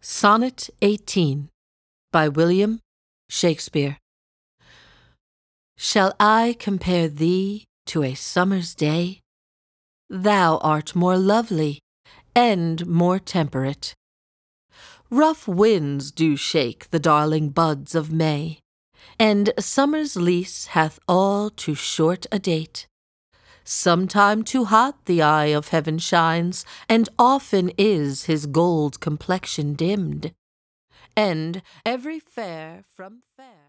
Sonnet 18 by William Shakespeare. Shall I compare thee to a summer's day? Thou art more lovely and more temperate. Rough winds do shake the darling buds of May, and summer's lease hath all too short a date. Sometime too hot the eye of heaven shines, and often is his gold complexion dimmed, and every fair from fair